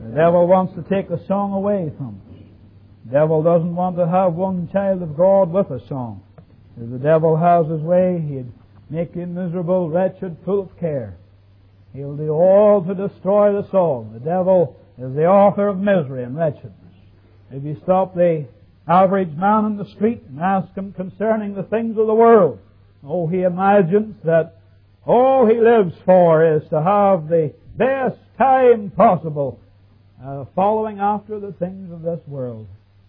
The devil wants to take the song away from us. The devil doesn't want to have one child of God with a song. If the devil has his way, he'd make you miserable, wretched, full of care. He'll do all to destroy the song. The devil is the author of misery and wretchedness. If you stop the average man in the street and ask him concerning the things of the world, he imagines that all he lives for is to have the best time possible following after the things of this world.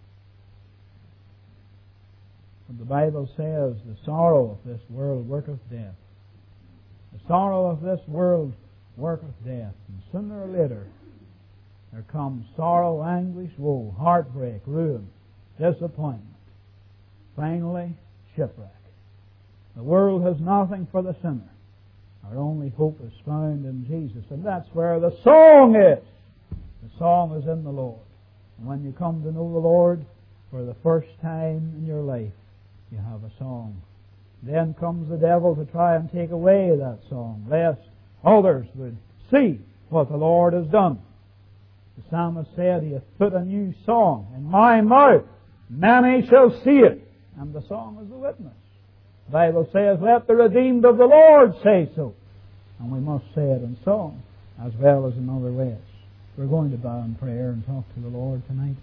But the Bible says, the sorrow of this world worketh death. The sorrow of this world worketh death. And sooner or later, there comes sorrow, anguish, woe, heartbreak, ruin, disappointment. Finally, shipwreck. The world has nothing for the sinner. Our only hope is found in Jesus. And that's where the song is. The song is in the Lord. And when you come to know the Lord for the first time in your life, you have a song. Then comes the devil to try and take away that song, lest others would see what the Lord has done. The psalmist said, He hath put a new song in my mouth. Many shall see it. And the song is the witness. The Bible says, let the redeemed of the Lord say so. And we must say it in song as well as in other ways. We're going to bow in prayer and talk to the Lord tonight.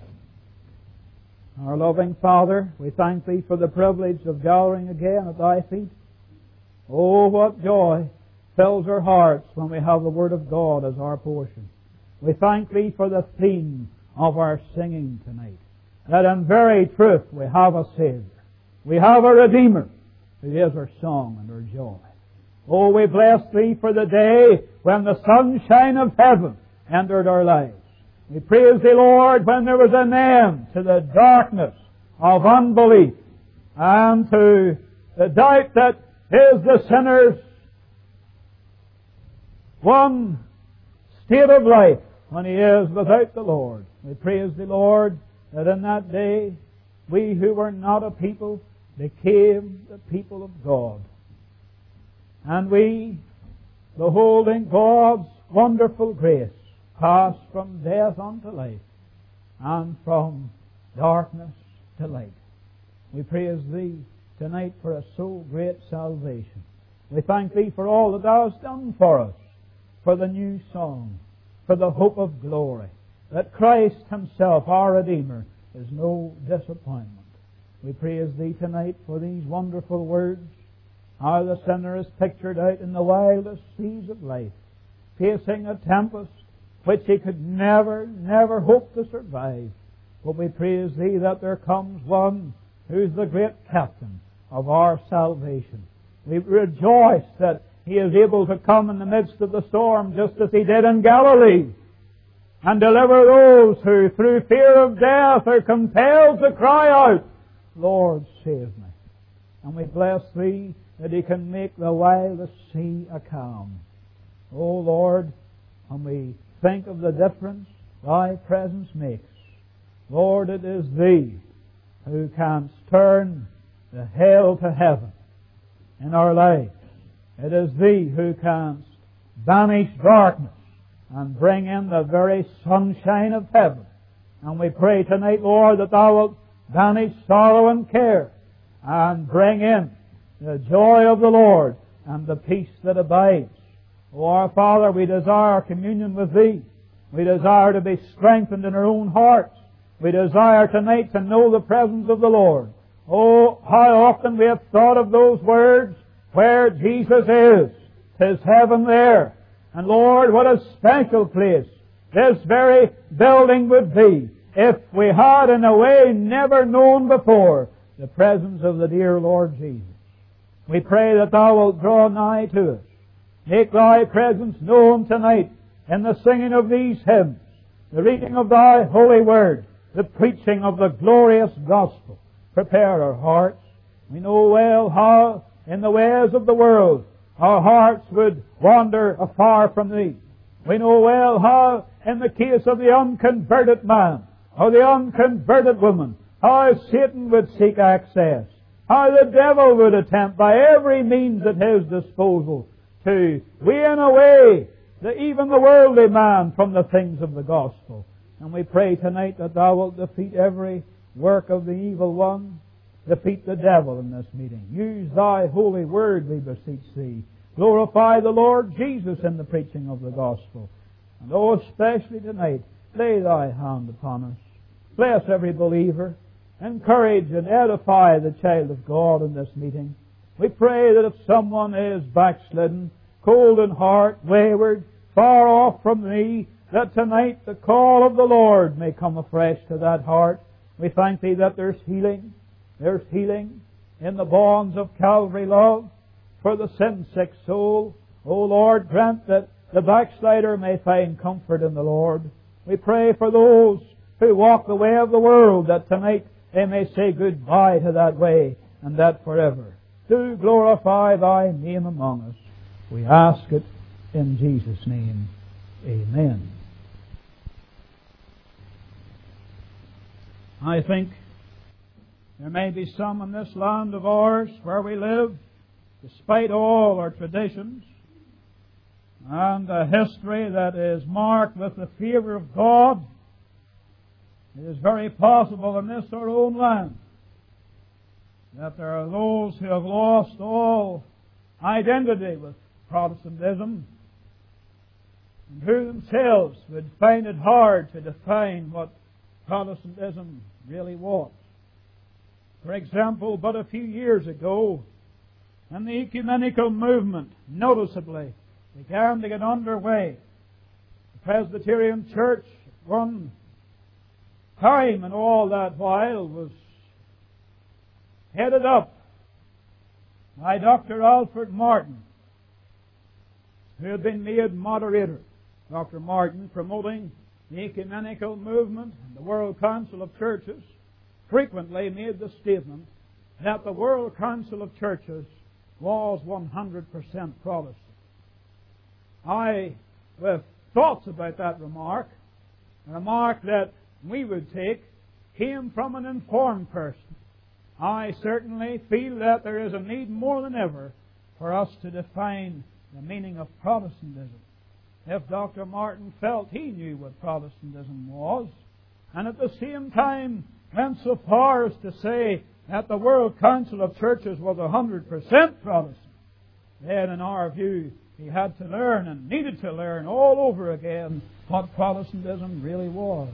Our loving Father, we thank Thee for the privilege of gathering again at Thy feet. Oh, what joy fills our hearts when we have the Word of God as our portion. We thank Thee for the theme of our singing tonight, that in very truth we have a Savior. We have a Redeemer who is our song and our joy. Oh, we bless Thee for the day when the sunshine of heaven entered our lives. We praise Thee, Lord, when there was an end to the darkness of unbelief and to the doubt that is the sinner's one state of life when he is without the Lord. We praise Thee, Lord, that in that day we who were not a people became the people of God. And we, beholding God's wonderful grace, passed from death unto life and from darkness to light. We praise Thee tonight for a so great salvation. We thank Thee for all that Thou hast done for us, for the new song, for the hope of glory, that Christ Himself, our Redeemer, is no disappointment. We praise Thee tonight for these wonderful words, how the sinner is pictured out in the wildest seas of life, facing a tempest which he could never hope to survive. But we praise Thee that there comes one who's the great captain of our salvation. We rejoice that He is able to come in the midst of the storm just as He did in Galilee and deliver those who through fear of death are compelled to cry out, Lord, save me. And we bless Thee that He can make the wildest sea a calm. O Lord, when we think of the difference Thy presence makes, Lord, it is Thee who canst turn the hell to heaven in our lives. It is Thee who canst banish darkness and bring in the very sunshine of heaven. And we pray tonight, Lord, that Thou wilt banish sorrow and care and bring in the joy of the Lord and the peace that abides. O our Father, we desire communion with Thee. We desire to be strengthened in our own hearts. We desire tonight to know the presence of the Lord. Oh, how often we have thought of those words, where Jesus is, 'tis heaven there. And Lord, what a special place this very building would be if we had in a way never known before the presence of the dear Lord Jesus. We pray that Thou wilt draw nigh to us. Make Thy presence known tonight in the singing of these hymns, the reading of Thy holy word, the preaching of the glorious gospel. Prepare our hearts. We know well how in the ways of the world our hearts would wander afar from Thee. We know well how in the case of the unconverted man or the unconverted woman, how Satan would seek access, how the devil would attempt by every means at his disposal to wean away even the worldly man from the things of the gospel. And we pray tonight that Thou wilt defeat every work of the evil one, defeat the devil in this meeting. Use Thy holy word, we beseech Thee. Glorify the Lord Jesus in the preaching of the gospel. And oh, especially tonight, lay Thy hand upon us. Bless every believer. Encourage and edify the child of God in this meeting. We pray that if someone is backslidden, cold in heart, wayward, far off from Thee, that tonight the call of the Lord may come afresh to that heart. We thank Thee that there's healing. There's healing in the bonds of Calvary love for the sin-sick soul. O Lord, grant that the backslider may find comfort in the Lord. We pray for those who walk the way of the world, that tonight they may say goodbye to that way, and that forever. Do glorify Thy name among us. We ask it in Jesus' name. Amen. I think there may be some in this land of ours where we live, despite all our traditions and a history that is marked with the fear of God. It is very possible in this our own land that there are those who have lost all identity with Protestantism and who themselves would find it hard to define what Protestantism really was. For example, but a few years ago, when the ecumenical movement noticeably began to get underway, the Presbyterian Church at one time and all that while was headed up by Dr. Alfred Martin, who had been made moderator. Dr. Martin, promoting the ecumenical movement and the World Council of Churches, frequently made the statement that the World Council of Churches was 100% Protestant. I, with thoughts about that remark, a remark that we would take, came from an informed person. I certainly feel that there is a need more than ever for us to define the meaning of Protestantism. If Dr. Martin felt he knew what Protestantism was, and at the same time went so far as to say that the World Council of Churches was 100% Protestant, then in our view he had to learn and needed to learn all over again what Protestantism really was.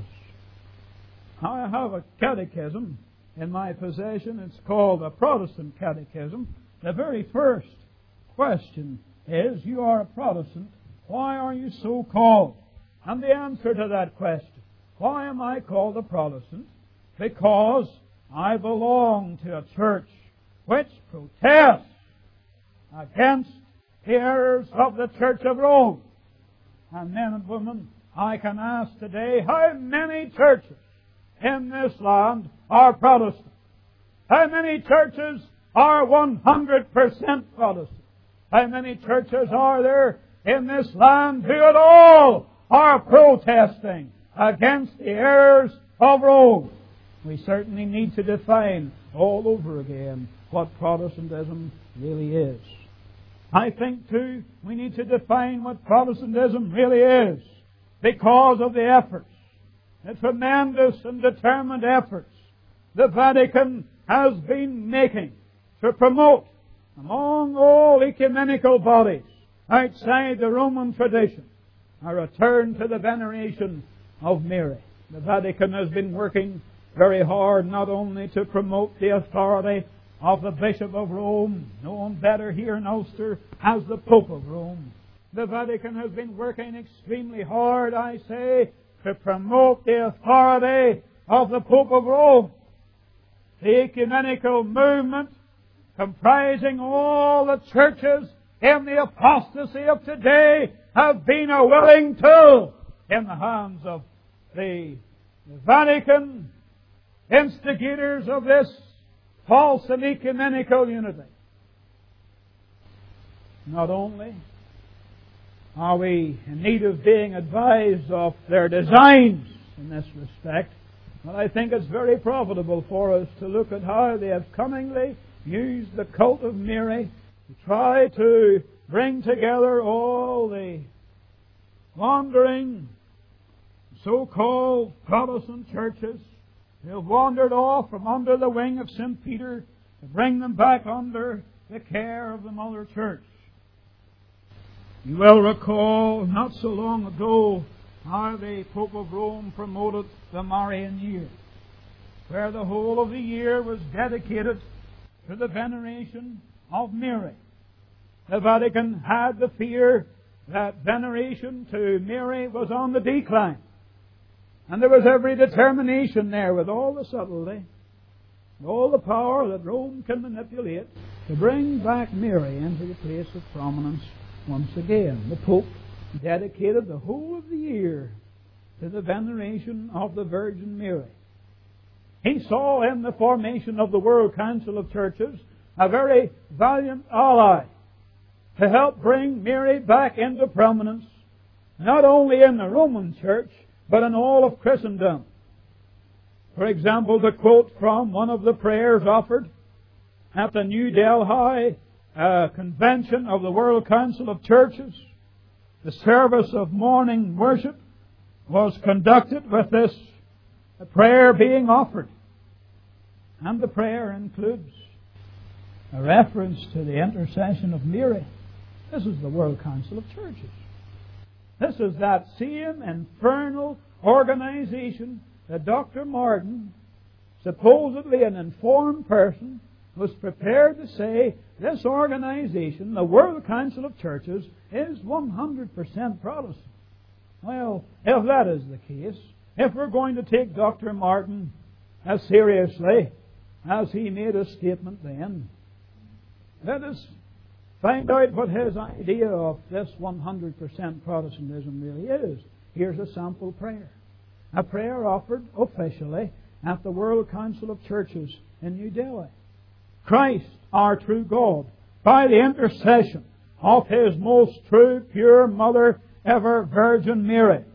I have a catechism in my possession. It's called a Protestant Catechism. The very first question is, you are a Protestant, why are you so called? And the answer to that question, why am I called a Protestant? Because I belong to a church which protests against the errors of the Church of Rome. And men and women, I can ask today, how many churches in this land are Protestant? How many churches are 100% Protestant? How many churches are there in this land who at all are protesting against the errors of Rome? We certainly need to define all over again what Protestantism really is. I think, too, we need to define what Protestantism really is because of the efforts, the tremendous and determined efforts the Vatican has been making to promote among all ecumenical bodies outside the Roman tradition a return to the veneration of Mary. The Vatican has been working very hard not only to promote the authority of the Bishop of Rome, known better here in Ulster as the Pope of Rome. The Vatican has been working extremely hard, I say, to promote the authority of the Pope of Rome. The ecumenical movement, comprising all the churches in the apostasy of today, have been a willing tool in the hands of the Vatican, instigators of this false and ecumenical unity. Not only are we in need of being advised of their designs in this respect, but I think it's very profitable for us to look at how they have cunningly used the cult of Mary to try to bring together all the wandering so-called Protestant churches who have wandered off from under the wing of St. Peter to bring them back under the care of the Mother Church. You will recall not so long ago how the Pope of Rome promoted the Marian year, where the whole of the year was dedicated to the veneration of Mary. The Vatican had the fear that veneration to Mary was on the decline. And there was every determination there, with all the subtlety, all the power that Rome can manipulate, to bring back Mary into the place of prominence once again. The Pope dedicated the whole of the year to the veneration of the Virgin Mary. He saw in the formation of the World Council of Churches a very valiant ally to help bring Mary back into prominence, not only in the Roman Church, but in all of Christendom. For example, to quote from one of the prayers offered at the New Delhi Convention of the World Council of Churches, the service of morning worship was conducted with this prayer being offered. And the prayer includes a reference to the intercession of Mary. This is the World Council of Churches. This is that same infernal organization that Dr. Martin, supposedly an informed person, was prepared to say this organization, the World Council of Churches, is 100% Protestant. Well, if that is the case, if we're going to take Dr. Martin as seriously as he made a statement then, let us find out what his idea of this 100% Protestantism really is. Here's a sample prayer. A prayer offered officially at the World Council of Churches in New Delhi. Christ, our true God, by the intercession of His most true, pure Mother, ever Virgin Mary.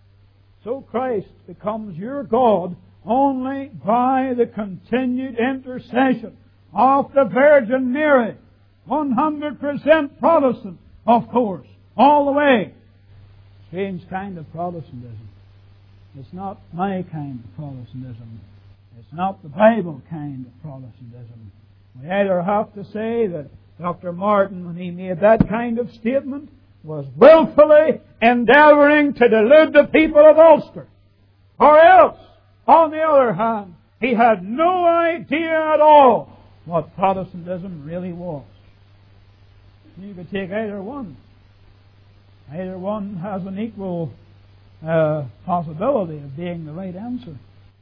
So Christ becomes your God only by the continued intercession of the Virgin Mary. 100% Protestant, of course, all the way. Strange kind of Protestantism. It's not my kind of Protestantism. It's not the Bible kind of Protestantism. We either have to say that Dr. Martin, when he made that kind of statement, was willfully endeavouring to delude the people of Ulster, or else, on the other hand, he had no idea at all what Protestantism really was. You could take either one. Either one has an equal possibility of being the right answer.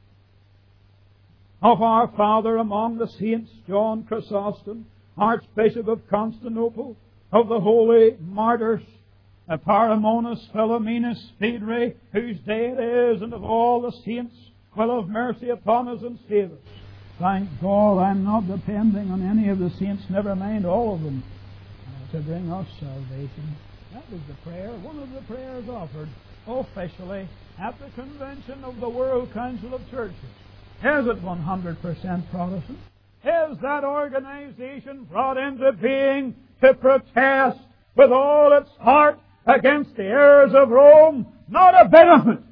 Of our father among the saints, John Chrysostom, Archbishop of Constantinople, of the holy martyrs, Paramonas, Philomenas, Phaedra, whose day it is, and of all the saints, will have mercy upon us and save us. Thank God I'm not depending on any of the saints, never mind all of them, to bring us salvation. That was the prayer, one of the prayers offered officially at the convention of the World Council of Churches. Is it 100% Protestant? Is that organization brought into being to protest with all its heart against the errors of Rome? Not a bit of it.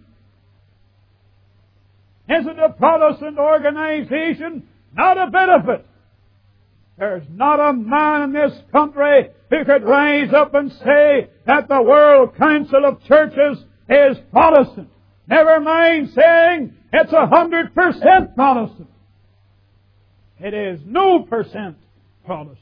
Is it a Protestant organization? Not a bit of it. There's not a man in this country who could rise up and say that the World Council of Churches is Protestant. Never mind saying it's 100% Protestant. It is no percent Protestant.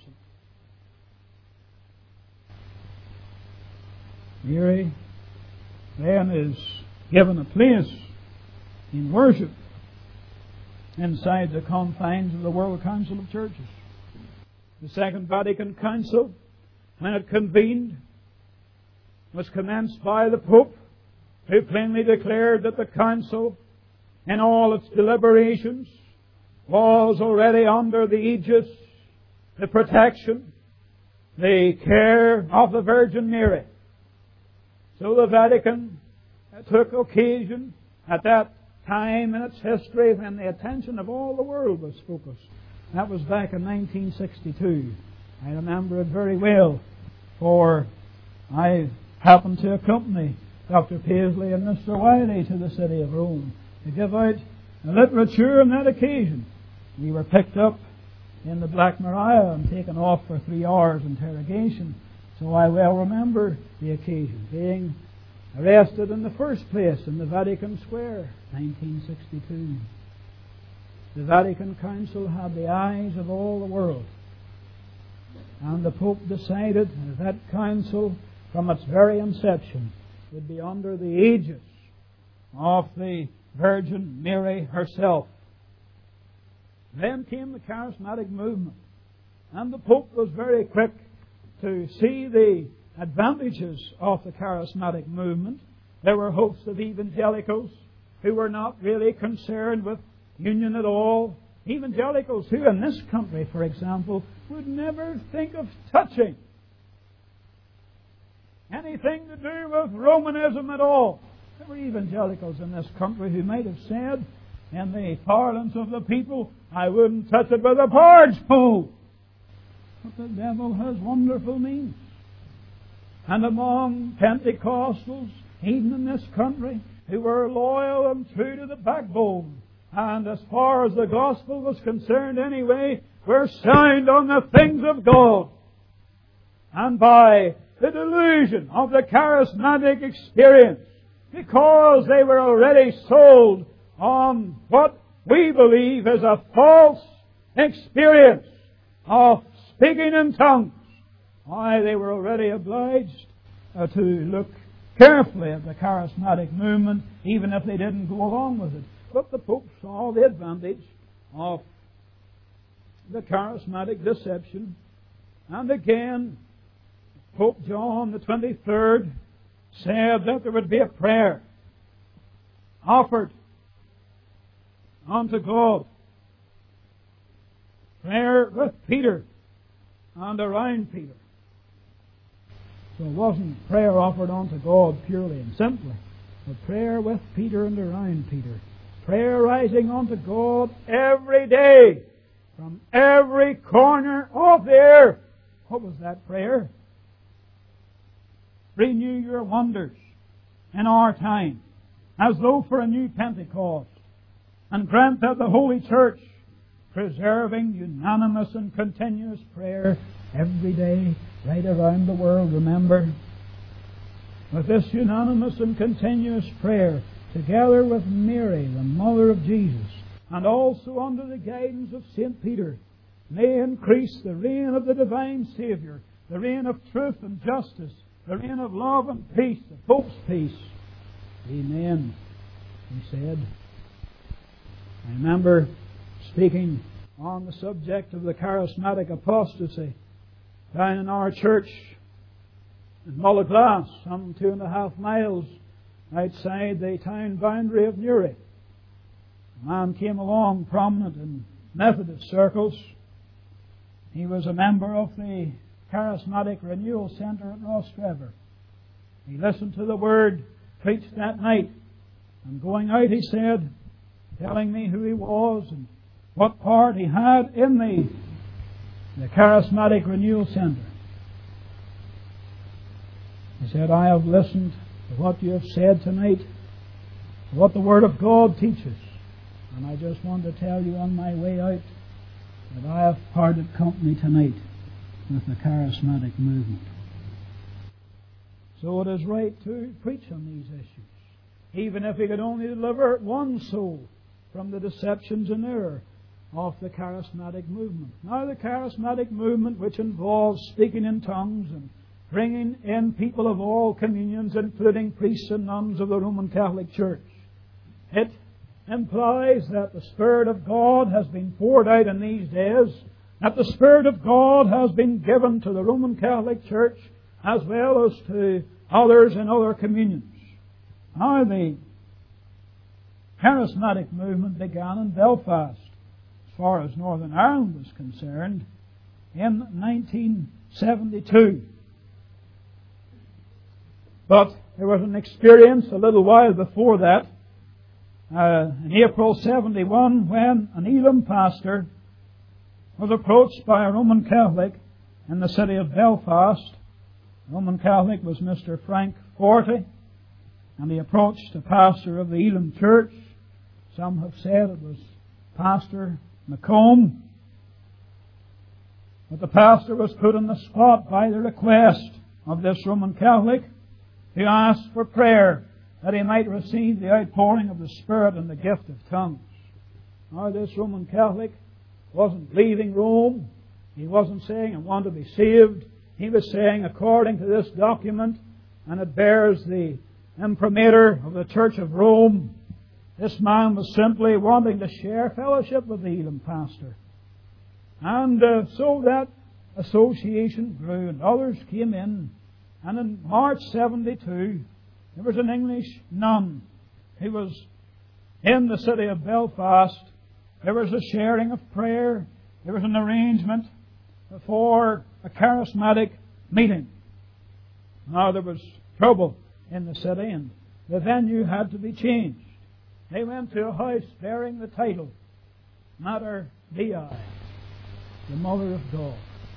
Mary then is given a place in worship inside the confines of the World Council of Churches. The Second Vatican Council, when it convened, was commenced by the Pope, who plainly declared that the Council, in all its deliberations, was already under the aegis, the protection, the care of the Virgin Mary. So the Vatican took occasion at that time in its history when the attention of all the world was focused. That was back in 1962. I remember it very well, for I happened to accompany Dr. Paisley and Mr. Wiley to the city of Rome to give out literature on that occasion. We were picked up in the Black Maria and taken off for 3 hours interrogation. So I well remember the occasion, being arrested in the first place in the Vatican Square, 1962. The Vatican Council had the eyes of all the world. And the Pope decided that that council, from its very inception, would be under the aegis of the Virgin Mary herself. Then came the charismatic movement. And the Pope was very quick to see the advantages of the charismatic movement. There were hosts of evangelicals who were not really concerned with union at all. Evangelicals who in this country, for example, would never think of touching anything to do with Romanism at all. There were evangelicals in this country who might have said, in the parlance of the people, I wouldn't touch it with a porridge pole. But the devil has wonderful means. And among Pentecostals, even in this country, who were loyal and true to the backbone, and as far as the gospel was concerned anyway, were sound on the things of God. And by the delusion of the charismatic experience, because they were already sold on what we believe is a false experience of speaking in tongues, why, they were already obliged to look carefully at the charismatic movement, even if they didn't go along with it. But the Pope saw the advantage of the charismatic deception. And again, Pope John the 23rd said that there would be a prayer offered unto God. Prayer with Peter and around Peter. So it wasn't prayer offered unto God purely and simply, but prayer with Peter and around Peter. Prayer rising unto God every day from every corner of the earth. What was that prayer? Renew your wonders in our time, as though for a new Pentecost, and grant that the Holy Church, preserving unanimous and continuous prayer every day, right around the world, remember, with this unanimous and continuous prayer, together with Mary, the Mother of Jesus, and also under the guidance of St. Peter, may increase the reign of the divine Saviour, the reign of truth and justice, the reign of love and peace, the Pope's peace. Amen, he said. I remember speaking on the subject of the charismatic apostasy down in our church in Mullaglass, some 2.5 miles outside the town boundary of Newry. A man came along prominent in Methodist circles. He was a member of the Charismatic Renewal Centre at Rostrevor. He listened to the word preached that night, and going out, he said, telling me who he was and what part he had in the Charismatic Renewal Centre. He said, I have listened to what you have said tonight, to what the Word of God teaches, and I just want to tell you on my way out that I have parted company tonight with the charismatic movement. So it is right to preach on these issues, even if he could only deliver one soul from the deceptions and error of the charismatic movement. Now, the charismatic movement, which involves speaking in tongues and bringing in people of all communions, including priests and nuns of the Roman Catholic Church, it implies that the Spirit of God has been poured out in these days, that the Spirit of God has been given to the Roman Catholic Church as well as to others in other communions. Now, the charismatic movement began in Belfast, as far as Northern Ireland was concerned, in 1972. But there was an experience a little while before that, in April 71, when an Elim pastor was approached by a Roman Catholic in the city of Belfast. The Roman Catholic was Mr. Frank Forte, and he approached the pastor of the Elim church. Some have said it was Pastor McComb. But the pastor was put on the spot by the request of this Roman Catholic, who asked for prayer that he might receive the outpouring of the Spirit and the gift of tongues. Now, this Roman Catholic wasn't leaving Rome. He wasn't saying, I want to be saved. He was saying, according to this document, and it bears the imprimatur of the Church of Rome, this man was simply wanting to share fellowship with the Elim pastor. And so that association grew, and others came in. And in March 72, there was an English nun who was in the city of Belfast. There was a sharing of prayer. There was an arrangement for a charismatic meeting. Now there was trouble in the city, and the venue had to be changed. They went to a house bearing the title Mater Dei, the Mother of God.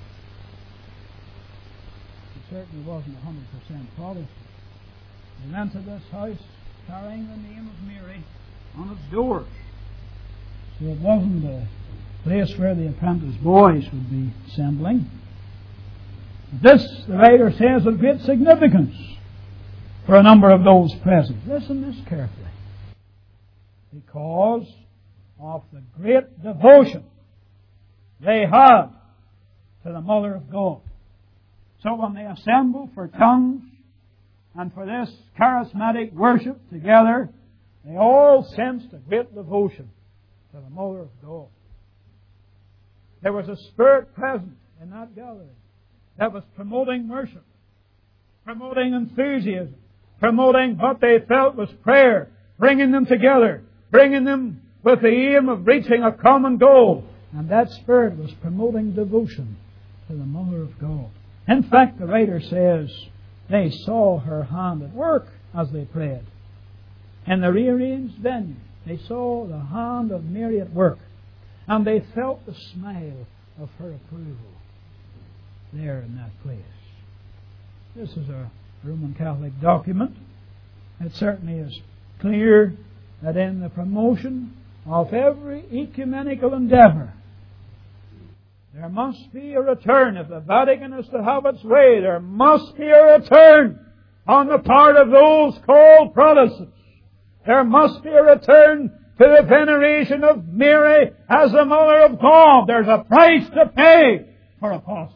It certainly wasn't 100% Protestant. They went to this house carrying the name of Mary on its doors. So it wasn't a place where the apprentice boys would be assembling. This, the writer says, of great significance for a number of those present. Listen this carefully. Because of the great devotion they had to the Mother of God. So when they assembled for tongues and for this charismatic worship together, they all sensed a great devotion to the Mother of God. There was a spirit present in that gathering that was promoting worship, promoting enthusiasm, promoting what they felt was prayer, bringing them together, bringing them with the aim of reaching a common goal. And that spirit was promoting devotion to the Mother of God. In fact, the writer says they saw her hand at work as they prayed. In the rearranged venue, they saw the hand of Mary at work. And they felt the smile of her approval there in that place. This is a Roman Catholic document. It certainly is clear that in the promotion of every ecumenical endeavour, there must be a return. If the Vatican is to have its way, there must be a return on the part of those called Protestants. There must be a return to the veneration of Mary as the Mother of God. There's a price to pay for apostasy.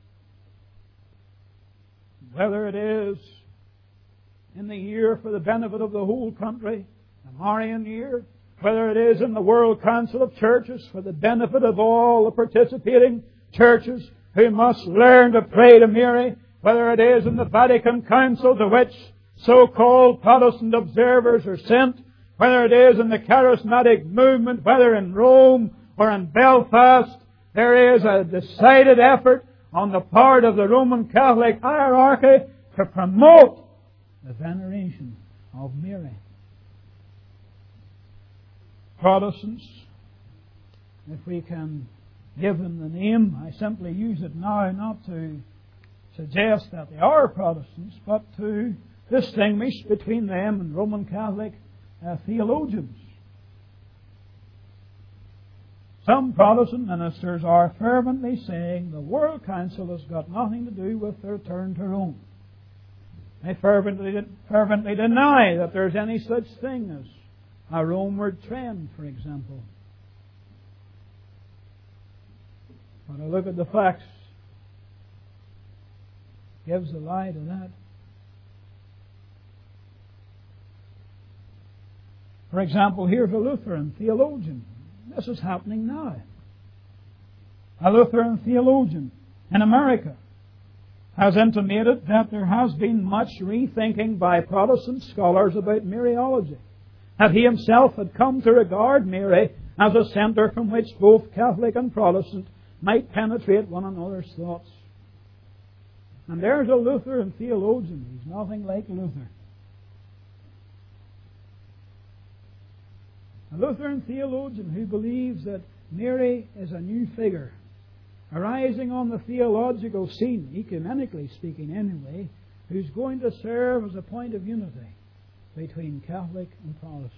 Whether it is in the year for the benefit of the whole country, the Marian year, whether it is in the World Council of Churches for the benefit of all the participating churches who must learn to pray to Mary, whether it is in the Vatican Council to which so-called Protestant observers are sent, whether it is in the charismatic movement, whether in Rome or in Belfast, there is a decided effort on the part of the Roman Catholic hierarchy to promote the veneration of Mary. Protestants, if we can give them the name, I simply use it now not to suggest that they are Protestants, but to distinguish between them and Roman Catholic theologians. Some Protestant ministers are fervently saying the World Council has got nothing to do with their return to Rome. They fervently deny that there's any such thing as a Romeward trend, for example. When I look at the facts, gives a lie to that. For example, here's a Lutheran theologian. This is happening now. A Lutheran theologian in America has intimated that there has been much rethinking by Protestant scholars about Mariology. That he himself had come to regard Mary as a centre from which both Catholic and Protestant might penetrate one another's thoughts. And there's a Lutheran theologian. He's nothing like Luther. A Lutheran theologian who believes that Mary is a new figure, arising on the theological scene, ecumenically speaking anyway, who's going to serve as a point of unity. between Catholic and Protestant.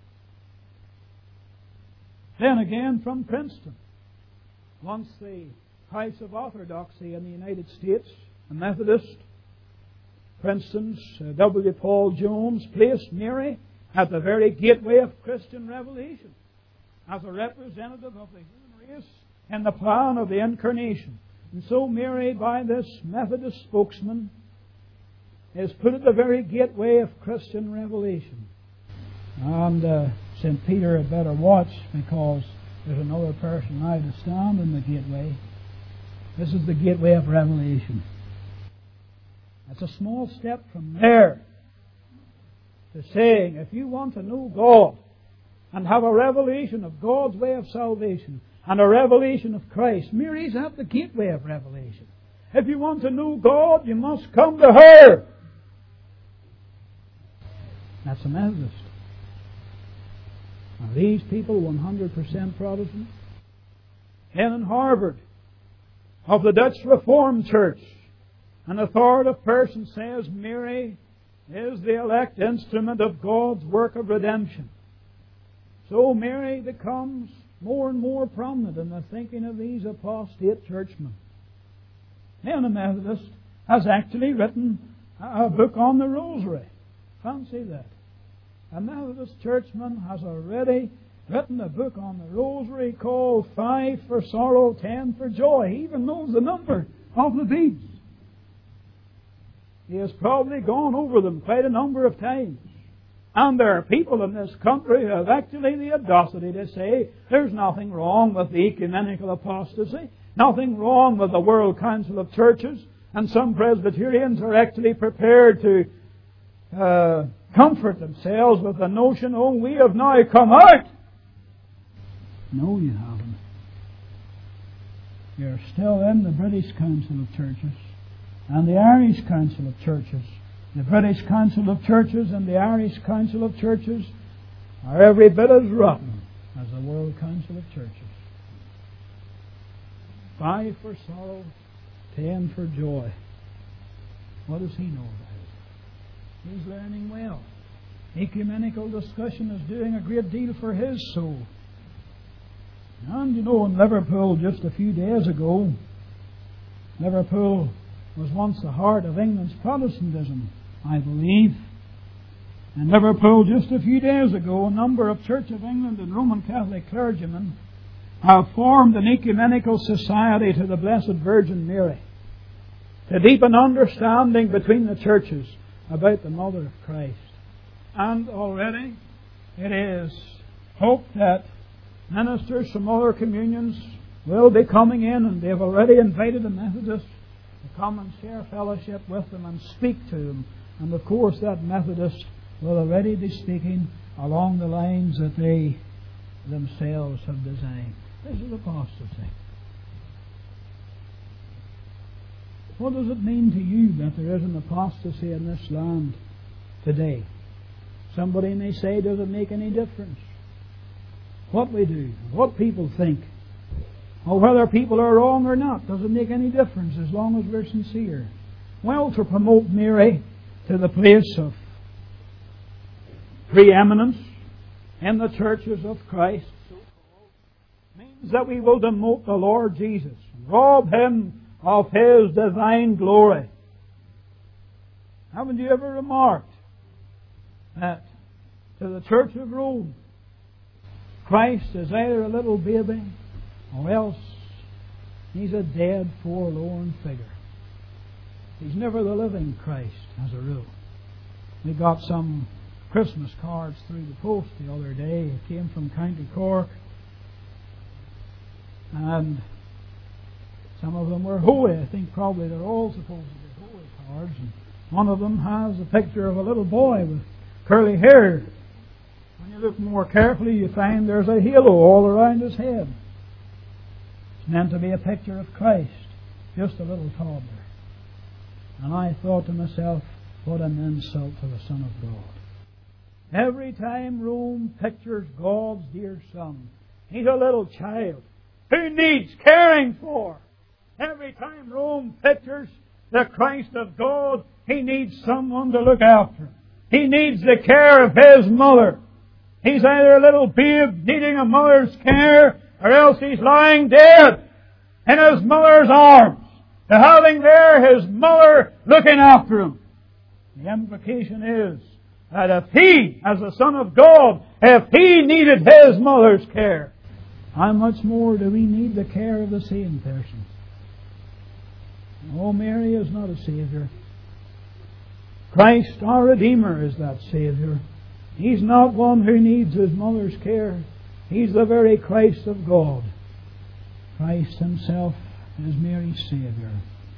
Then again from Princeton. Once the House of Orthodoxy in the United States, a Methodist, Princeton's W. Paul Jones placed Mary at the very gateway of Christian revelation as a representative of the human race in the plan of the Incarnation. And so Mary, by this Methodist spokesman, is put at the very gateway of Christian revelation. And St. Peter had better watch, because there's another person now to stand in the gateway. This is the gateway of revelation. It's a small step from there to saying, if you want to know God and have a revelation of God's way of salvation and a revelation of Christ, Mary's at the gateway of revelation. If you want to know God, you must come to her. That's a Methodist. Are these people 100% Protestant? Then in Harvard, of the Dutch Reformed Church, an authoritative person says Mary is the elect instrument of God's work of redemption. So Mary becomes more and more prominent in the thinking of these apostate churchmen. Then a Methodist has actually written a book on the Rosary. Fancy that. A Methodist churchman has already written a book on the Rosary called 5 for Sorrow, 10 for Joy. He even knows the number of the beads. He has probably gone over them quite a number of times. And there are people in this country who have actually the audacity to say there's nothing wrong with the ecumenical apostasy, nothing wrong with the World Council of Churches, and some Presbyterians are actually prepared to comfort themselves with the notion, oh, we have now come out. No, you haven't. You're still in the British Council of Churches and the Irish Council of Churches. The British Council of Churches and the Irish Council of Churches are every bit as rotten as the World Council of Churches. 5 for sorrow, 10 for joy. What does he know about it? He's learning well. Ecumenical discussion is doing a great deal for his soul. And you know, in Liverpool just a few days ago, Liverpool was once the heart of England's Protestantism, I believe. In Liverpool just a few days ago, a number of Church of England and Roman Catholic clergymen have formed an ecumenical society to the Blessed Virgin Mary, to deepen understanding between the churches about the Mother of Christ. And already it is hoped that ministers from other communions will be coming in, and they have already invited the Methodists to come and share fellowship with them and speak to them. And of course that Methodist will already be speaking along the lines that they themselves have designed. This is apostasy. What does it mean to you that there is an apostasy in this land today? Somebody may say, does it make any difference what we do, what people think, or whether people are wrong or not? Does it make any difference as long as we're sincere? Well, to promote Mary to the place of preeminence in the churches of Christ means that we will demote the Lord Jesus, rob Him of His divine glory. Haven't you ever remarked that to the Church of Rome, Christ is either a little baby or else He's a dead, forlorn figure. He's never the living Christ, as a rule. We got some Christmas cards through the post the other day. It came from County Cork. And some of them were holy. I think probably they're all supposed to be holy cards. And one of them has a picture of a little boy with curly hair. When you look more carefully, you find there's a halo all around his head. It's meant to be a picture of Christ, just a little toddler. And I thought to myself, what an insult to the Son of God. Every time Rome pictures God's dear Son, He's a little child who needs caring for. Every time Rome pictures the Christ of God, He needs someone to look after Him. He needs the care of his mother. He's either a little babe needing a mother's care, or else he's lying dead in his mother's arms, having there his mother looking after him. The implication is that if he, as the Son of God, if he needed his mother's care, how much more do we need the care of the same person? Oh, Mary is not a Saviour. Christ, our Redeemer, is that Saviour. He's not one who needs his mother's care. He's the very Christ of God. Christ himself is Mary's Saviour.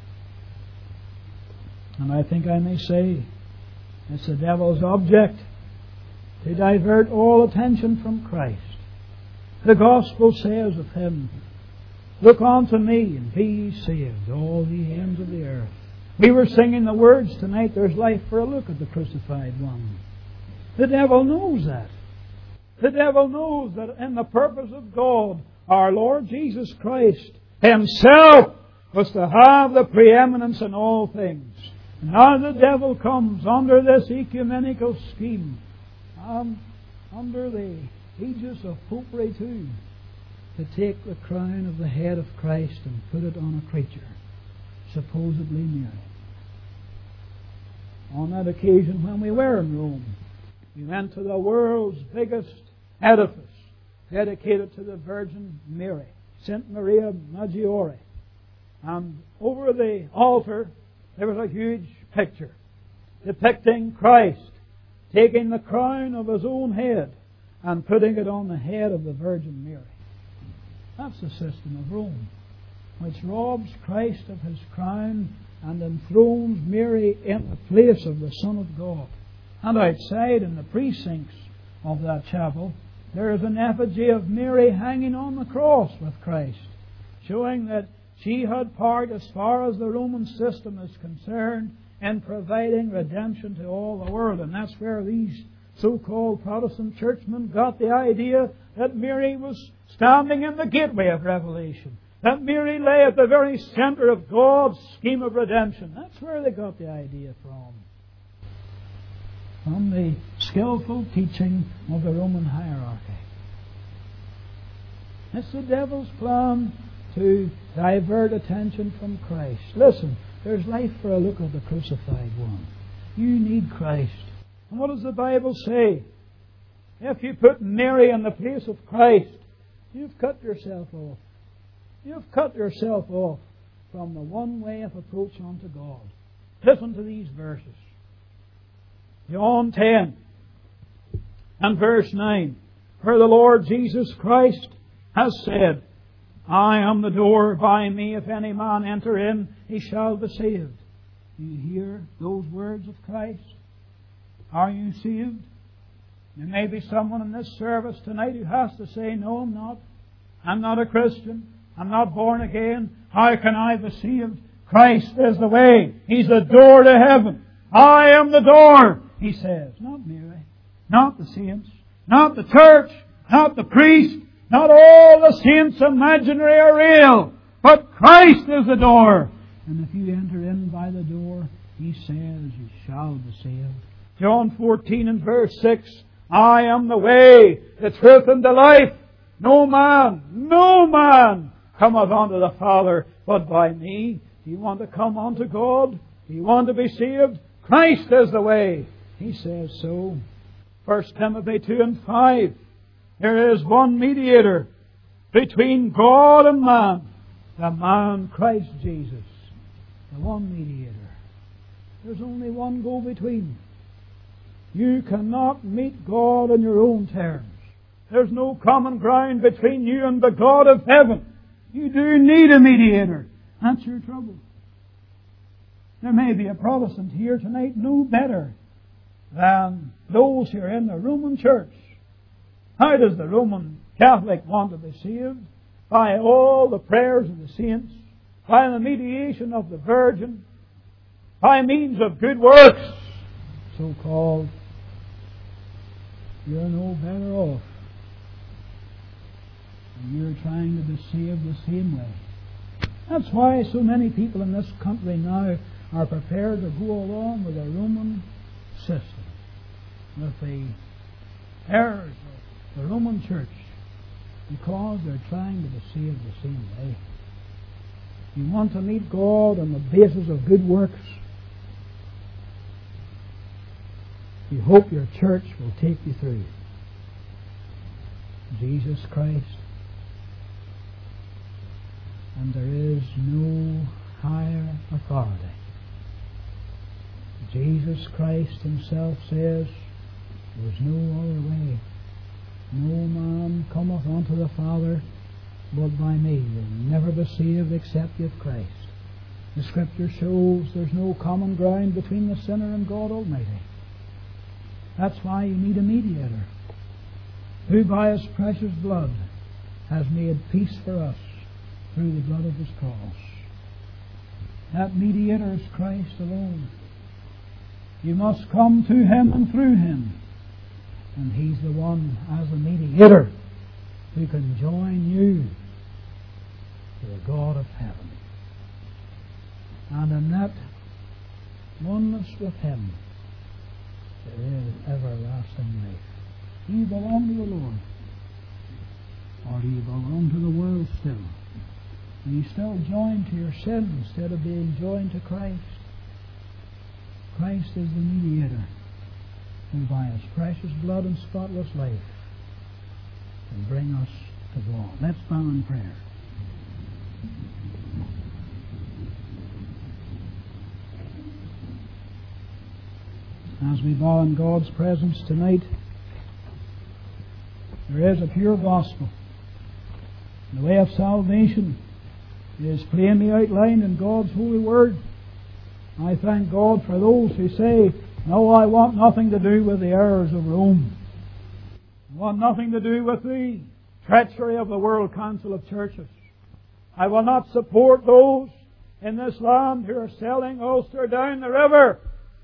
And I think I may say it's the devil's object to divert all attention from Christ. The Gospel says of him, "Look unto me and be ye saved, all ye ends of the earth." We were singing the words tonight, "There's life for a look at the crucified one." The devil knows that. The devil knows that in the purpose of God, our Lord Jesus Christ himself was to have the preeminence in all things. Now the devil comes under this ecumenical scheme, under the aegis of Popery too, to take the crown of the head of Christ and put it on a creature, supposedly Mary. On that occasion when we were in Rome, we went to the world's biggest edifice dedicated to the Virgin Mary, St. Maria Maggiore. And over the altar there was a huge picture depicting Christ taking the crown of his own head and putting it on the head of the Virgin Mary. That's the system of Rome, which robs Christ of his crown and enthrones Mary in the place of the Son of God. And outside in the precincts of that chapel, there is an effigy of Mary hanging on the cross with Christ, showing that she had part, as far as the Roman system is concerned, in providing redemption to all the world. And that's where these so-called Protestant churchmen got the idea that Mary was standing in the gateway of Revelation, that Mary lay at the very center of God's scheme of redemption. That's where they got the idea from the skillful teaching of the Roman hierarchy. It's the devil's plan to divert attention from Christ. Listen, there's life for a look at the crucified one. You need Christ. And what does the Bible say? If you put Mary in the place of Christ, you've cut yourself off. You've cut yourself off from the one way of approach unto God. Listen to these verses. John 10 and verse 9, where the Lord Jesus Christ has said, "I am the door, by me if any man enter in, he shall be saved." Do you hear those words of Christ? Are you saved? There may be someone in this service tonight who has to say, "No, I'm not. I'm not a Christian. I'm not born again. How can I be saved?" Christ is the way. He's the door to heaven. "I am the door," he says. Not Mary, not the saints, not the church, not the priest, not all the saints, imaginary or real, but Christ is the door. And if you enter in by the door, he says, you shall be saved. John 14 and verse 6, "I am the way, the truth, and the life. No man cometh unto the Father but by me." Do you want to come unto God? Do you want to be saved? Christ is the way. He says so. 1 Timothy 2 and 5. There is one mediator between God and man, the man Christ Jesus. The one mediator. There's only one go-between. You cannot meet God on your own terms. There's no common ground between you and the God of heaven. You do need a mediator. That's your trouble. There may be a Protestant here tonight no better than those who are in the Roman Church. How does the Roman Catholic want to be saved? By all the prayers of the saints, by the mediation of the Virgin, by means of good works, so-called. You're no better off. And you're trying to be saved the same way. That's why so many people in this country now are prepared to go along with the Roman system. with the errors of the Roman Church because they're trying to be saved the same way. You want to meet God on the basis of good works. You hope your church will take you through. Jesus Christ. And there is no higher authority. Jesus Christ Himself says, there's no other way. No man cometh unto the Father but by me. You'll never be saved except with Christ. The Scripture shows there's no common ground between the sinner and God Almighty. That's why you need a mediator, who by His precious blood has made peace for us through the blood of His cross. That mediator is Christ alone. You must come to Him and through Him. And He's the one, as a mediator, who can join you to the God of heaven. And in that oneness with Him, there is everlasting life. Do you belong to the Lord? Or do you belong to the world still? Are you still joined to your sin instead of being joined to Christ? Christ is the mediator, who by His precious blood and spotless life can bring us to God. Let's bow in prayer. As we bow in God's presence tonight, there is a pure gospel. The way of salvation is plainly outlined in God's holy word. I thank God for those who say, no, I want nothing to do with the errors of Rome. I want nothing to do with the treachery of the World Council of Churches. I will not support those in this land who are selling Ulster down the river.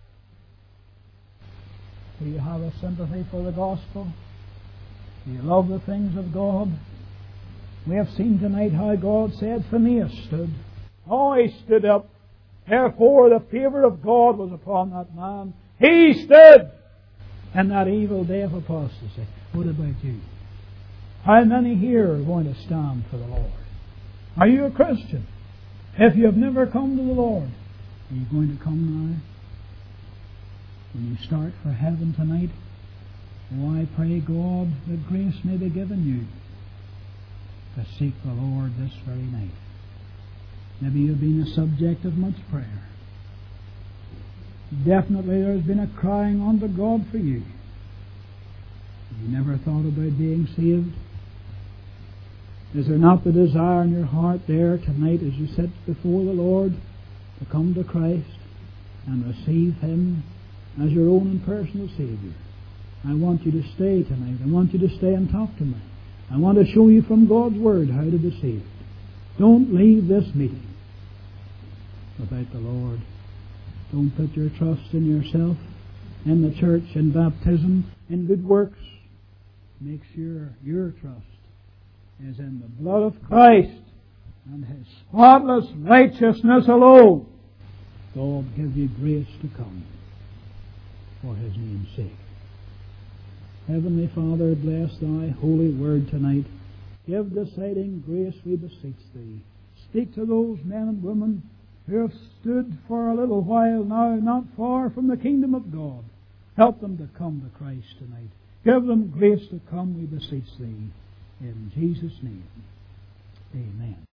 Do you have a sympathy for the gospel? Do you love the things of God? We have seen tonight how God said Phineas stood. Oh, he stood up. Therefore the favour of God was upon that man. He stood in that evil day of apostasy. What about you? How many here are going to stand for the Lord? Are you a Christian? If you have never come to the Lord, are you going to come now? When you start for heaven tonight, oh, I pray God that grace may be given you to seek the Lord this very night. Maybe you've been a subject of much prayer. Definitely there has been a crying unto God for you. You never thought about being saved? Is there not the desire in your heart there tonight as you sit before the Lord to come to Christ and receive Him as your own and personal Saviour? I want you to stay tonight. I want you to stay and talk to me. I want to show you from God's Word how to be saved. Don't leave this meeting without the Lord. Don't put your trust in yourself, in the church, in baptism, in good works. Make sure your trust is in the blood of Christ and His spotless righteousness alone. God give you grace to come for His name's sake. Heavenly Father, bless Thy holy word tonight. Give deciding grace, we beseech Thee. Speak to those men and women who have stood for a little while now not far from the kingdom of God. Help them to come to Christ tonight. Give them grace to come, we beseech Thee. In Jesus' name, amen.